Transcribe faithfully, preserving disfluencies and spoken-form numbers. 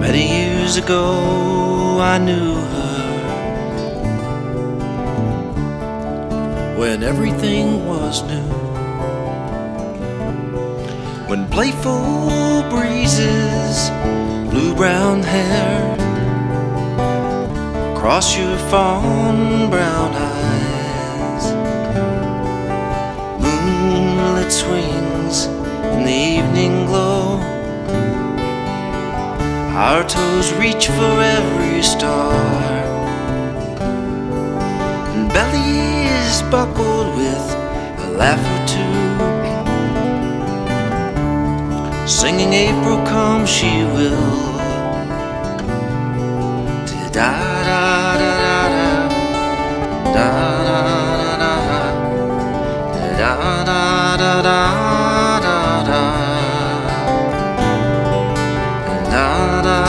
Many years ago I knew her, when everything was new, when playful breezes blew brown hair across your fawn brown eyes, moonlit swings in the evening glow, our toes reach for every star, and bellies buckled with a laugh or two, singing April come she will. Da da da da da da da da da da da da da.